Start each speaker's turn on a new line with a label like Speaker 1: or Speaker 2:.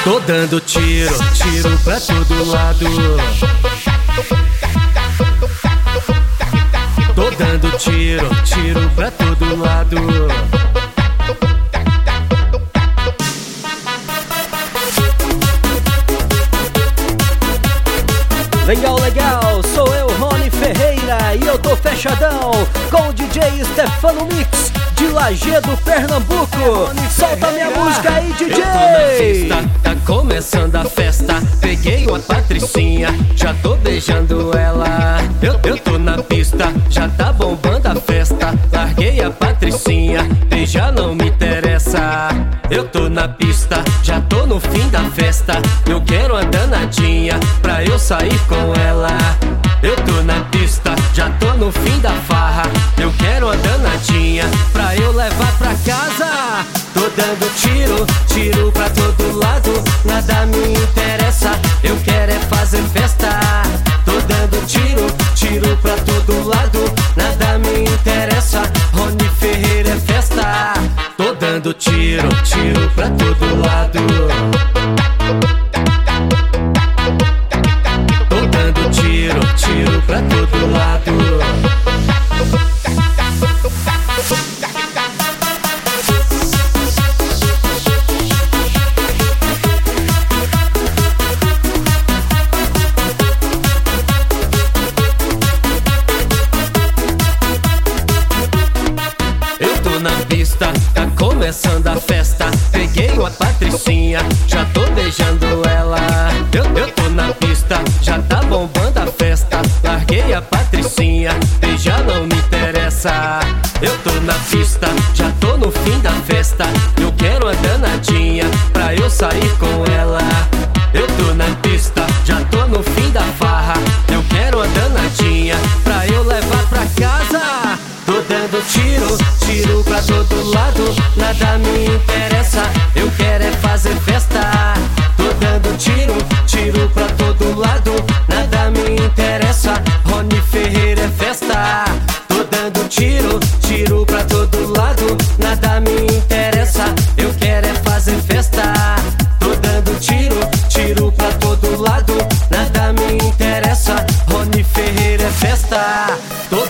Speaker 1: Tô dando tiro, tiro pra todo lado. Tô dando tiro, tiro pra todo lado.
Speaker 2: Legal, legal, sou eu, Rony Ferreira, e eu tô fechadão com o DJ Stefano Mix, de Lajeado, Pernambuco. Solta minha música aí, DJ!
Speaker 1: Eu tô na festa, tá começando a festa. Peguei uma patricinha, já tô beijando ela. Eu tô na pista, já tá bombando a festa. Larguei a patricinha, beijar não me interessa. Eu tô na pista, já tô no fim da festa. Eu quero uma danadinha pra eu sair com ela. Eu tô na pista, já tô no fim da farra. Eu quero uma danadinha pra eu levar pra casa. Tô dando tiro, tiro pra todo lado. Nada me interessa, eu quero é fazer festa. Tô dando tiro, tiro pra todo lado. Nada me interessa, Rony Ferreira é festa. Tô dando tiro, tiro pra todo lado. Tô dando tiro, tiro pra todo lado. Tá começando a festa. Peguei uma patricinha, já tô beijando ela. Eu tô na pista, já tá bombando a festa. Larguei a patricinha, beijar não me interessa. Eu tô na pista, já tô no fim da festa. Eu quero uma danadinha pra eu sair com ela. Eu tô na pista, já tô no fim da farra. Eu quero uma danadinha pra eu levar pra casa. Tô dando tiro, tiro pra todo lado. Nada me interessa, eu quero é fazer festa. Tô dando tiro, tiro pra todo lado. Nada me interessa, Rony Ferreira é festa. Tô dando tiro, tiro pra todo lado. Nada me interessa, eu quero é fazer festa. Tô dando tiro, tiro pra todo lado. Nada me interessa, Rony Ferreira é festa. Tô